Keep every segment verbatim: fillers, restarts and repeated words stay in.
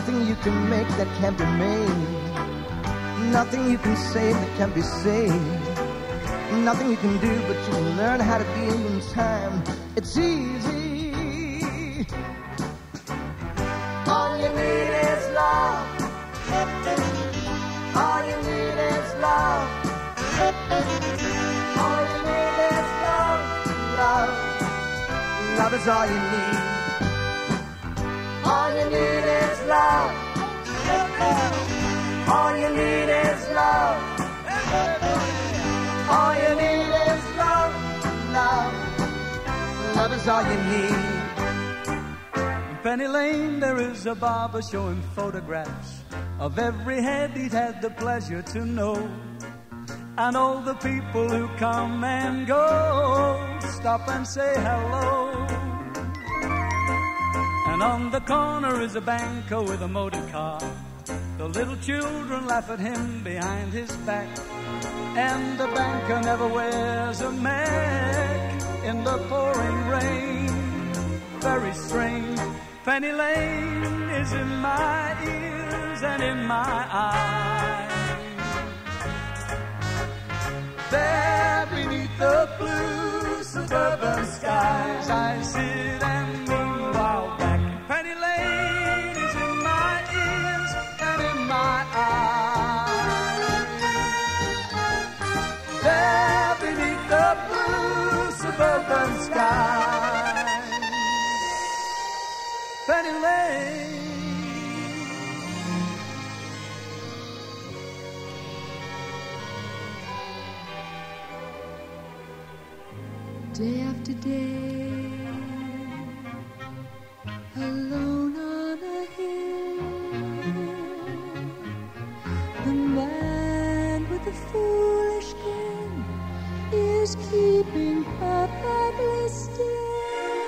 nothing you can make that can't be made. Nothing you can say that can't be saved. Nothing you can do, but you can learn how to deal in time. It's easy. All you need is love. All you need is love. All you need is love. Love. Love is all you need. All you need is love. All you need is love. All you need is love. Love. Love is all you need. In Penny Lane there is a barber showing photographs of every head he'd had the pleasure to know. And all the people who come and go stop and say hello. And on the corner is a banker with a motor car. The little children laugh at him behind his back. And the banker never wears a mask in the pouring rain. Very strange. Penny Lane is in my ears and in my eyes. There beneath the blue suburban skies, I sit and meanwhile back. Penny Lane is in my ears and in my eyes. There beneath the blue suburban skies, Penny Lane. Day after day, alone on a hill, the man with the foolish grin is keeping perfectly still.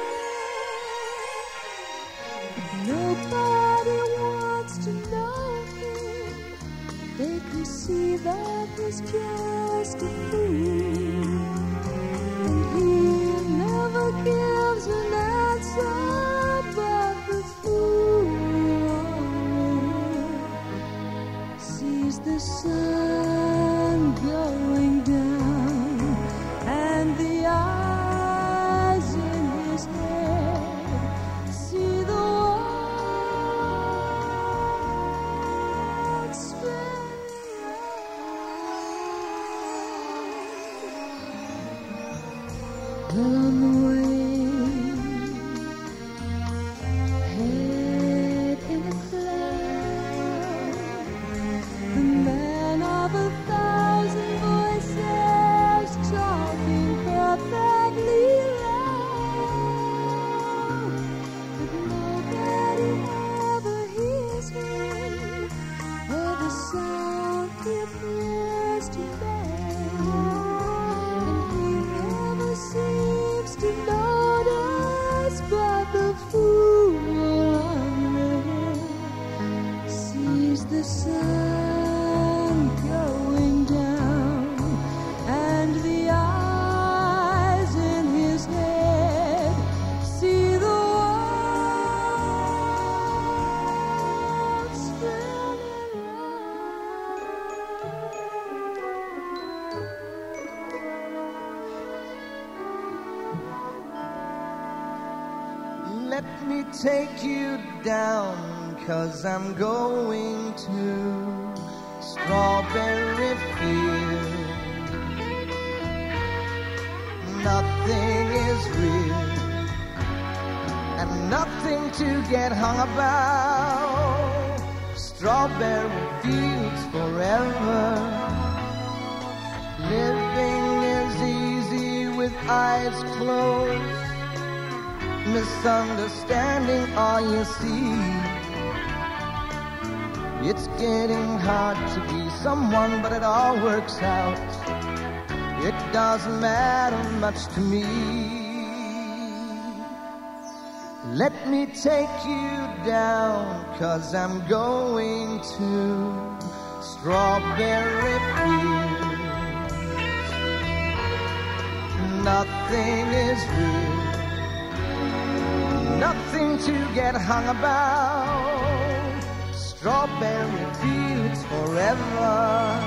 Nobody wants to know him. They can see that he's just a fool. He never gives an answer, but the fool sees the sun going down, and the eyes in his head see the world spinning round. On the way, head in a cloud, the man of a thousand voices talking perfectly loud, but nobody ever hears him, or the sound he appears to make, and he never seems to notice, but the fool on the hill sees the sun going down, and the eyes in his head see the world spinning round. Let me take you down, 'cause I'm going to Strawberry Field. Nothing is real, and nothing to get hung about. Strawberry fields forever. Living is easy with eyes closed. Misunderstanding all you see. It's getting hard to be someone, but it all works out. It doesn't matter much to me. Let me take you down, 'cause I'm going to Strawberry Fields. Nothing is real, nothing to get hung about. strawberry fields forever.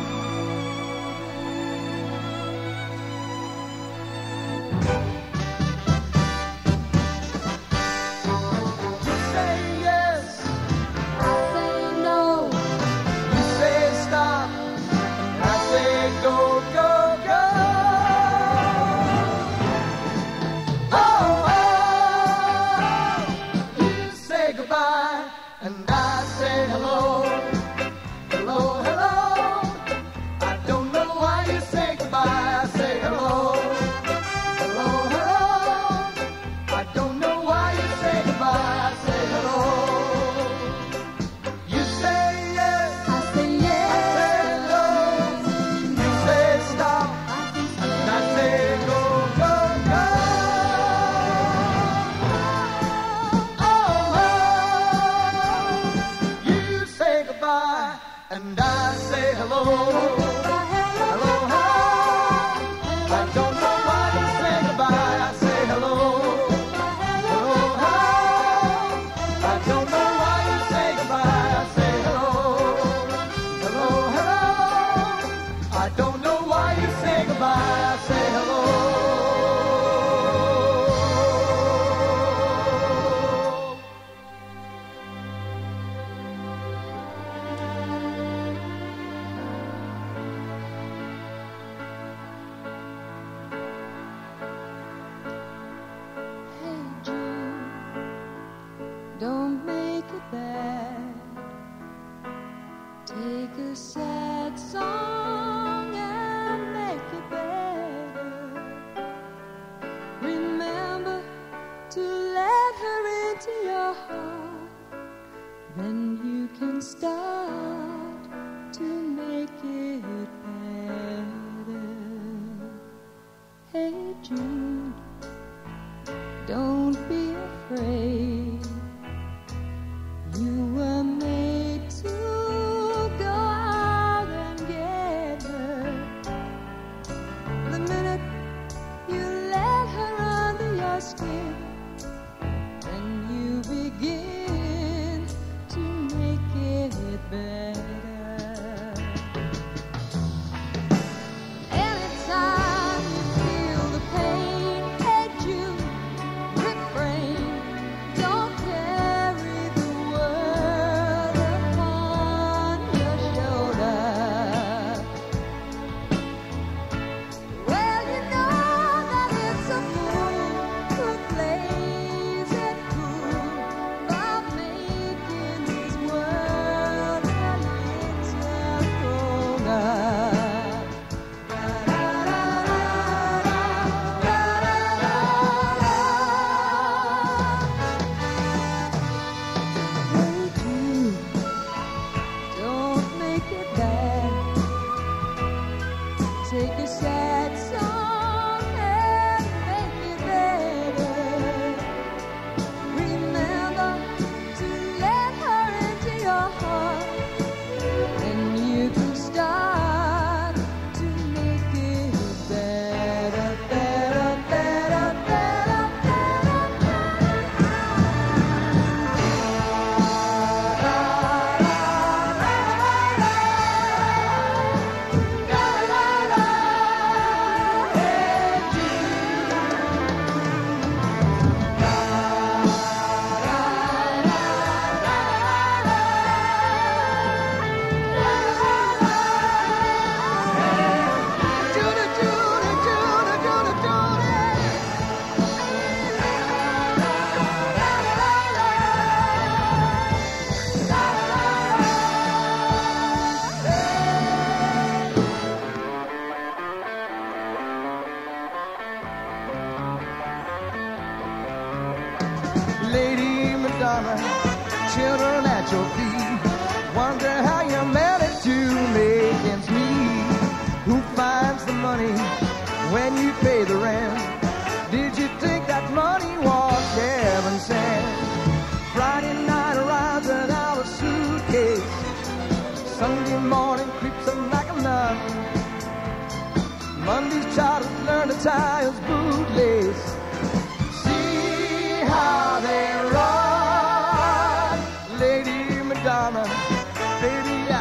Children at your feet, wonder how you managed to make ends meet. Who finds the money when you pay the rent? Did you think that money was heaven sent? Friday night arrives without a suitcase. Sunday morning creeps up like a nun. Monday's child has learned to tie his bootlace. See how they run, Lady Madonna.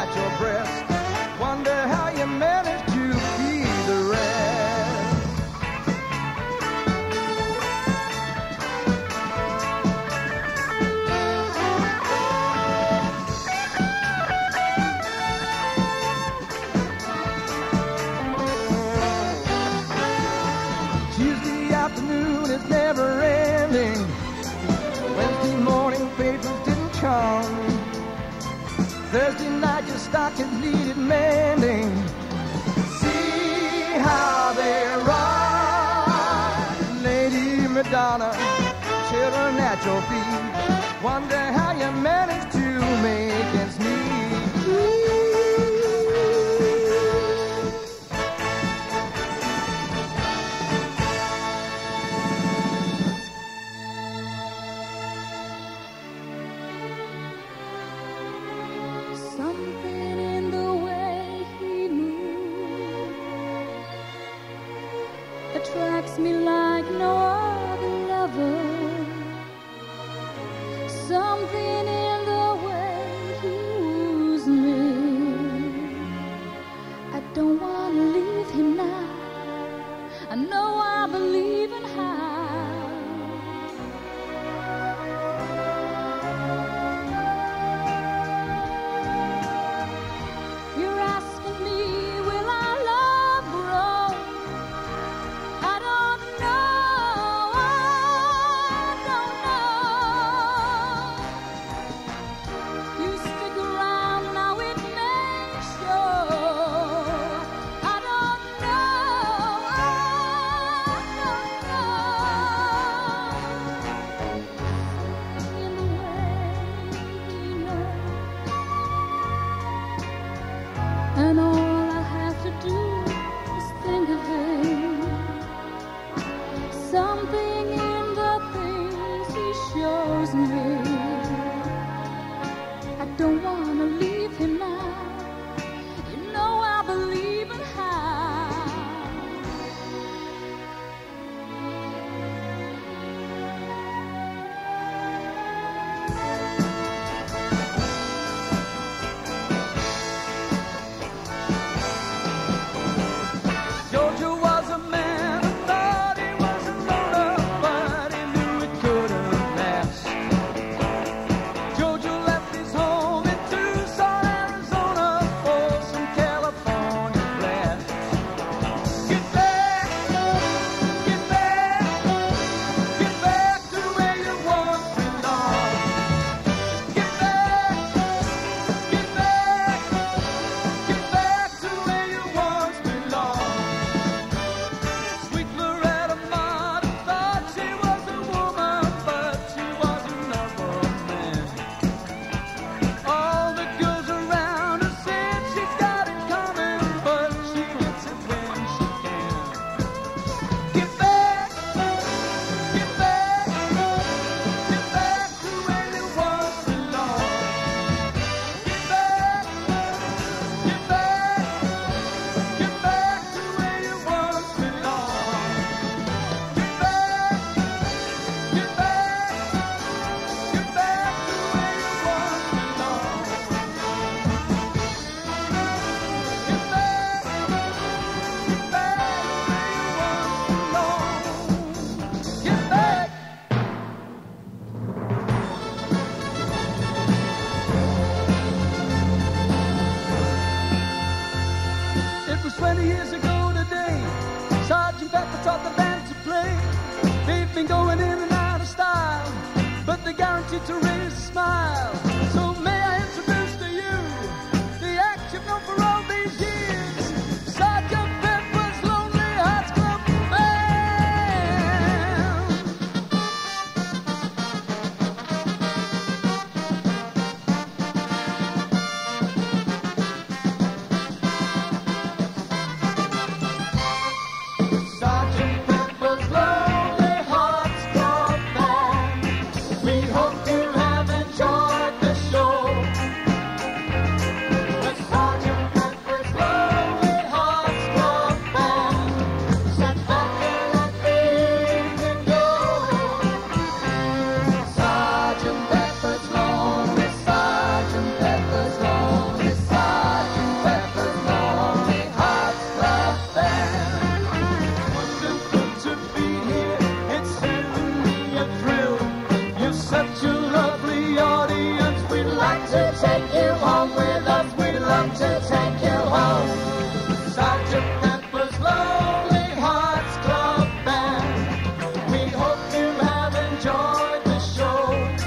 at your breast. Wonder how you managed to feed the rest. Tuesday afternoon is never ending. Wednesday morning papers didn't come. Thursday night your stockings needed mending. See how they ride, Lady Madonna, children at your feet. Wonder how you managed to make ends meet. Something in the way he moves attracts me like no other lover. Something in the way he woos me. I don't want to leave him now. I know I believe in how. You're asking me, will our love grow? I don't know, I don't know. You stick around, now it may show. I don't know, I don't know. In the way he knows. And all I have to do is think of him. Something in the things he shows me. I don't want to leave him now. You know I believe in how. Georgia was a man who thought he was a loner, but he knew it couldn't last. Georgia left his home in Tucson, Arizona, for some California blast. Get back, get back, get back to where you once belonged. Get back, get back, get back to where you once belonged. Sweet Loretta Martin thought she was a woman, but she was another man. All the girls around her said she's got it coming, but she gets it when she can. Get back, get back, get back to where you once belonged. Get back, get back, get back to where you once belonged. Get back, get back, get back to where you once belonged. Get back, get back where you once belonged. Get back. It was twenty years ago today. Sergeant Pepper taught the band to play. They've been going in and out of style, but they're guaranteed to raise a smile. So may I introduce to you the act you've known for all these years, Sergeant Pepper's Lonely Hearts Club Band. Sergeant Pepper's Lonely Hearts Club Band. We hope you have enjoyed the to take you home. Sergeant Pepper's Lonely Hearts Club Band. We hope you have enjoyed the show.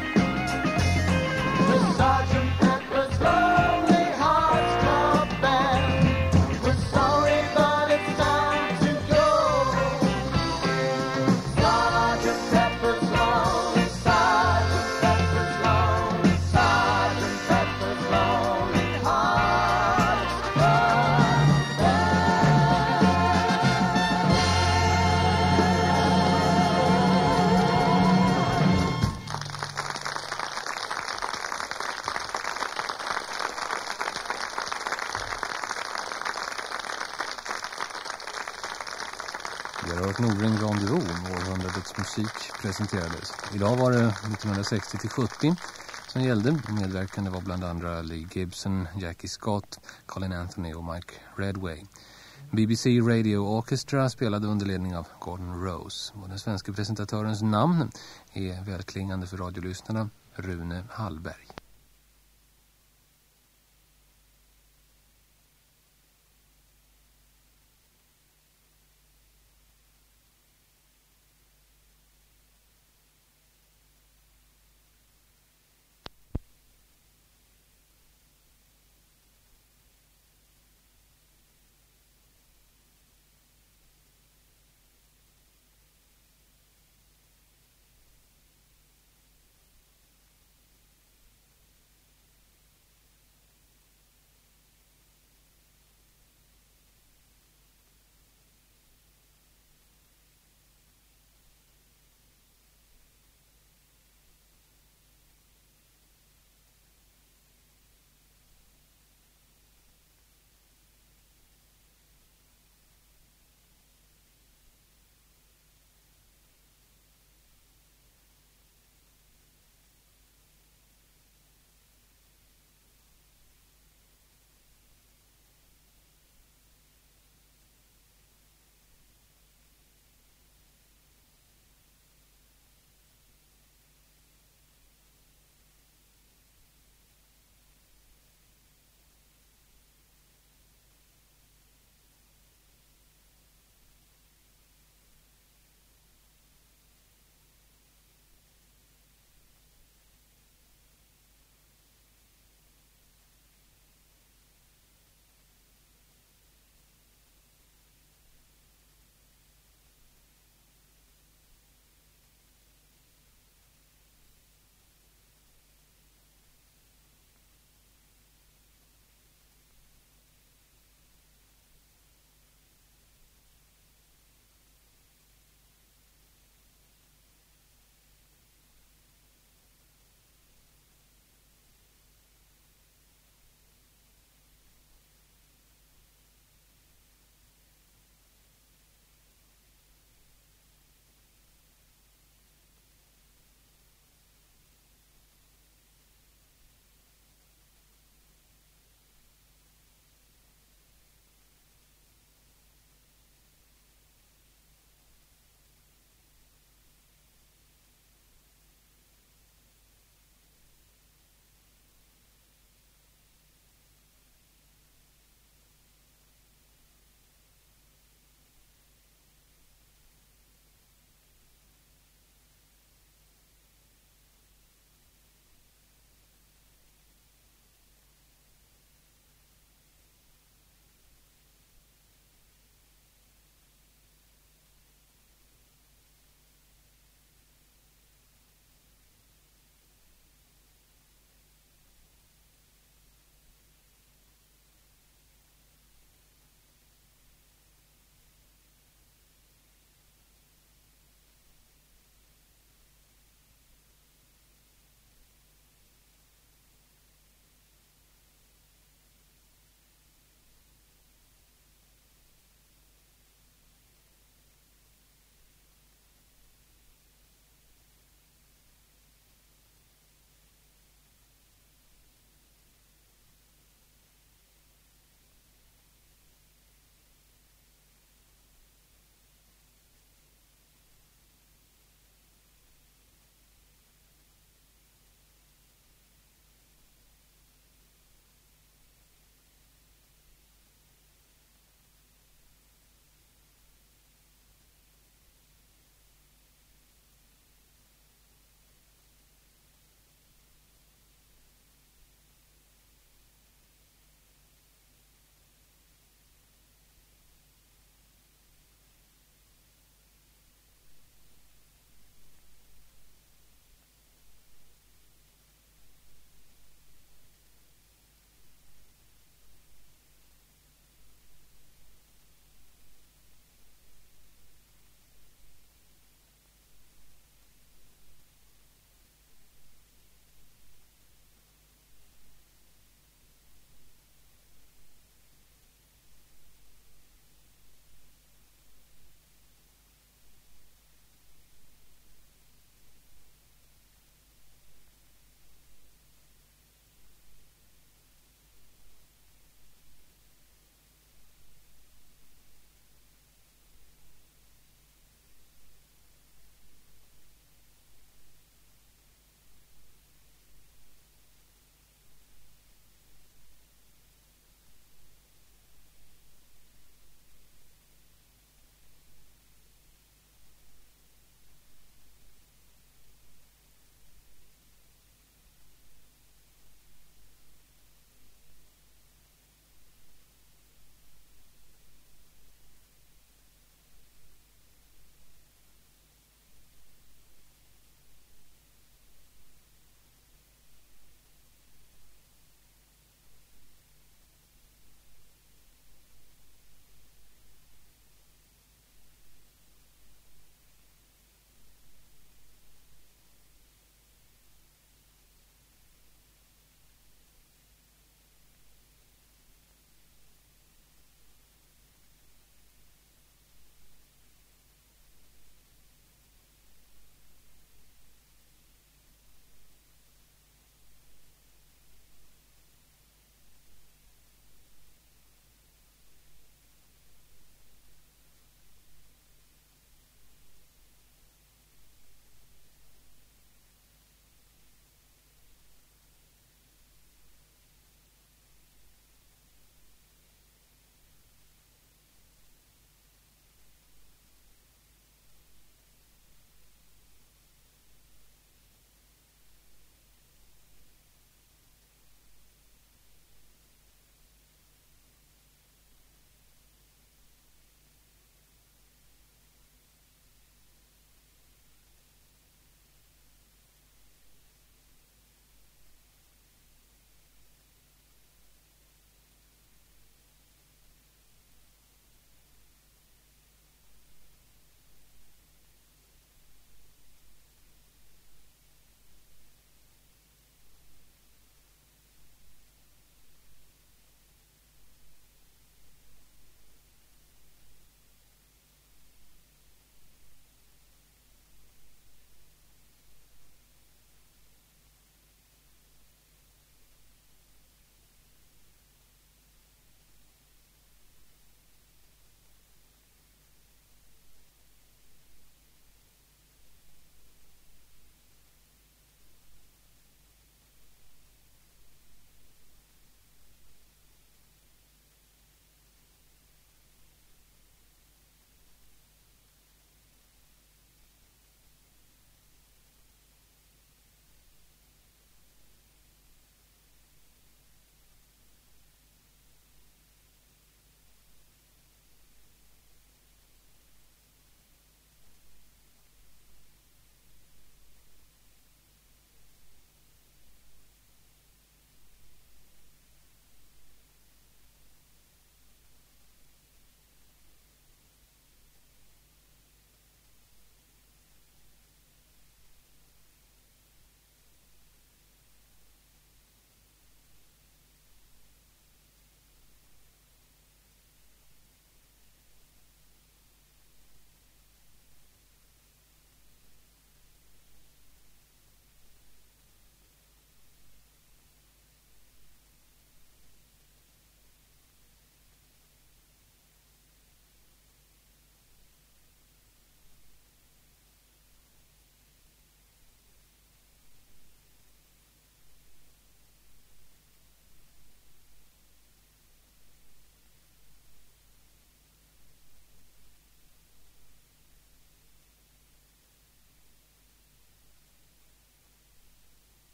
The Sergeant Pepper's Lonely Hearts Club Band. We're sorry, but it's time to go. Sergeant Pepper's Lonely, Sergeant Pepper's Lonely, Sergeant Pepper's Lonely Hearts Club Vi har hört Nordring Rondeau, århundradets musik presenterades. Idag var det nittonhundrasextio till sjuttio som gällde. Medverkande var bland andra Lee Gibson, Jackie Scott, Colin Anthony och Mike Redway. B B C Radio Orchestra spelade under ledning av Gordon Rose. Och den svenska presentatörens namn är välklingande för radiolyssnarna, Rune Hallberg.